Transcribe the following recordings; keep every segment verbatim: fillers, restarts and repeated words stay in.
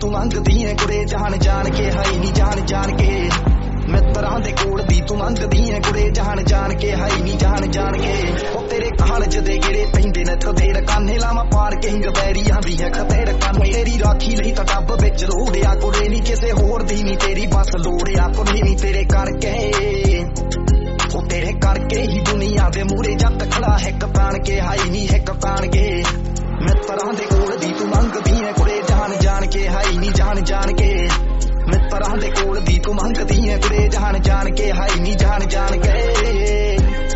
ਤੂੰ ਮੰਗਦੀ ਐ ਕੁੜੇ ਜਾਣ ਜਾਣ ਕੇ ਹਾਈ ਨੀ ਜਾਣ ਜਾਣ ਕੇ ਮਿੱਤਰਾਂ ਦੇ ਕੋਲ ਦੀ ਤੂੰ ਮੰਗਦੀ ਐ ਕੁੜੇ ਜਾਣ ਜਾਣ ਕੇ ਹਾਈ ਨੀ ਜਾਣ ਜਾਣ ਕੇ ਉਹ ਤੇਰੇ ਕਾਲਜ ਦੇ ਗੇੜੇ ਪੈਂਦੇ ਨੇ ਤੇਰੇ ਕਾਨੇ ਲਾਵਾਂ ਪਾਰ ਕੇ ਗਬੈਰੀ ਆਂਦੀ ਹੈ ਖਤੇਰ ਕਾਨੇ ਤੇਰੀ ਰਾਖੀ ਲਈ ਤਾਂ ਡੱਬ ਵਿੱਚ ਰੋੜਿਆ ਕੁੜੇ ਨੀ ਕਿਸੇ ਹੋਰ ਦੀ ਨੀ ਤੇਰੀ ਬਸ ਲੋੜਿਆ ਕੁੜੇ ਨੀ ਤੇਰੇ ਕਰਕੇ ਉਹ ਤੇਰੇ ਕਰਕੇ ਹੀ ਦੁਨੀਆ ਦੇ ਮੂਰੇ ਜੱਟ ਖੜਾ ਹੈ ਕਪਾਣ ਕੇ ਹਾਈ ਨੀ ਹੈ ਕਪਾਣ ਕੇ ਮਿੱਤਰਾਂ ਦੇ ਕੋਲ ਦੀ ਤੂੰ ਮੰਗਦੀ ਐ ਕੁੜੇ ਜਾਣ ਜਾਣ ਕੇ ਹਾਈ ਨੀ ਜਾਣ ਜਾਣ ਕੇ ਮਿੱਤਰਾਂ ਦੇ ਕੋਲ ਦੀ ਤੂੰ ਮੰਗਦੀ ਐ ਕੁੜੇ ਜਾਣ ਜਾਣ ਕੇ ਹਾਈ ਨੀ ਜਾਣ ਜਾਣ ਕੇ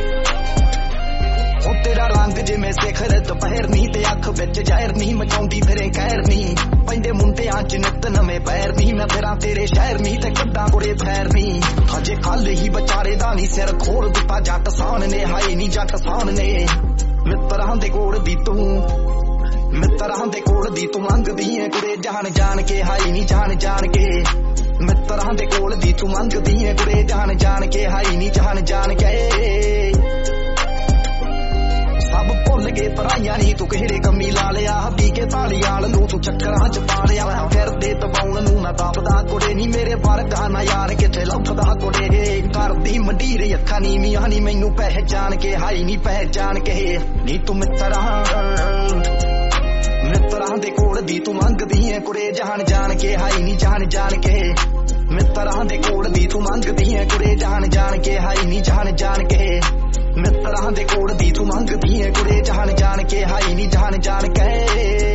ਉਹ ਤੇਰਾ ਰੰਗ ਜਿਵੇਂ ਸਿਖਰ ਦੁਪਹਿਰ ਨੀ ਤੇ ਅੱਖ ਵਿੱਚ ਜ਼ਹਿਰ ਨੀ ਮਚਾਉਂਦੀ ਫਿਰੇ ਕਹਿਰ ਨੀ ਪੈਂਦੇ ਮੁੰਡਿਆਂ ਚ ਨਿੱਤ ਨਵੇਂ ਪੈਰ ਨੀ ਮੈਂ ਫਿਰਾਂ ਤੇਰੇ ਸ਼ਹਿਰ ਨੀ ਤੇ ਕੱਢਾਂ ਕੁੜੇ ਫੈਰ ਨੀ ਹਜੇ ਕੱਲ ਹੀ ਵਿਚਾਰੇ ਦਾ ਨੀ ਸਿਰ ਖੋਲ ਦਿੱਤਾ ਜੱਟ ਸਾਨ ਨੇ ਹਾਈ ਨੀ ਜੱਟ ਸਾਨ ਨੇ ਮਿੱਤਰਾਂ ਦੇ ਕੋਲ ਦੀ ਤੂੰ ਮਿੱਤਰਾਂ ਦੇ ਕੋਲ ਦੀ ਤੂੰ ਮੰਗਦੀ ਐ ਕੁੜੇ ਜਾਣ ਜਾਣ ਕੇ ਹਾਈ ਨੀ ਜਾਣ ਜਾਣ ਕੇ ਮਿੱਤਰਾਂ ਦੇ ਕੋਲ ਦੀ ਤੂੰ ਮੰਗਦੀ ਐ ਕੁੜੇ ਜਾਣ ਜਾਣ ਕੇ ਹਾਈ ਨੀ ਜਾਣ ਜਾਣ ਕੇ ਸਭ ਭੁੱਲ ਗਏ ਪਰਾਈਆਂ ਨੀ ਤੂੰ ਕਿਹੜੇ ਕੰਮੀ ਲਾ ਲਿਆ ਪੀ ਕੇ ਤਾਲੀ ਵਾਲ ਨੂੰ ਤੂੰ ਚੱਕਰਾਂ ਚ ਪਾ ਲਿਆ ਫਿਰਦੇ ਦਬਾਉਣ ਨੂੰ ਨਾ ਦੱਬਦਾ ਕੁੜੇ ਨੀ ਮੇਰੇ ਵਰਗਾ ਨਾ ਯਾਰ ਕਿੱਥੇ ਲੱਭਦਾ ਕੁੜੇ ਕਰਦੀ ਮੰਡੀਰ ਅੱਖਾਂ ਨੀ ਮੀਆਂ ਨੀ ਮੈਨੂੰ ਪਹਿਚਾਣ ਕੇ ਹਾਈ ਨੀ ਪਹਿਚਾਣ ਕੇ ਨੀ ਤੂੰ ਮਿੱਤਰਾਂ ਮਿੱਤਰਾਂ ਦੇ ਕੋਲ ਦੀ ਤੂੰ ਮੰਗਦੀ ਐ ਕੁੜੇ ਜਾਣ ਜਾਣ ਕੇ ਹਾਈ ਨੀ ਜਾਣ ਜਾਣ ਕੇ ਮਿੱਤਰਾਂ ਦੇ ਕੋਲ ਦੀ ਤੂੰ ਮੰਗਦੀ ਐ ਕੁੜੇ ਜਾਣ ਜਾਣ ਕੇ ਹਾਈ ਨੀ ਜਾਣ ਜਾਣ ਕੇ ਮਿੱਤਰਾਂ ਦੇ ਕੋਲ ਦੀ ਤੂੰ ਮੰਗਦੀ ਐ ਕੁੜੇ ਜਾਣ ਜਾਣ ਕੇ ਹਾਈ ਨੀ ਜਾਣ ਜਾਣ ਕੇ